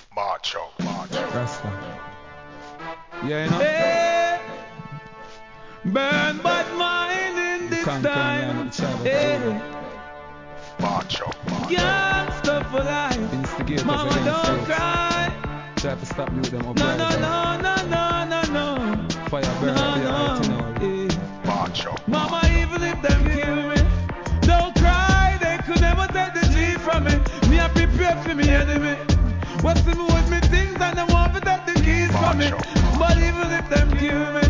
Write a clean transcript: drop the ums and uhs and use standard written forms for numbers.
Macho. Rasta. Yeah, you know? Hey, burn but mine in this time. Hey, Macho. gangsta for life. Instigators Mama, against don't youth. cry. Try to stop you with them No, uprising. no. Fire burn up your itinerary. Yeah. Macho. Mama, even if them kill me, don't cry. They could never take the G from me. Me, I prepare for me enemy. What's the with me things and them want to take the keys from me. But even if them kill me,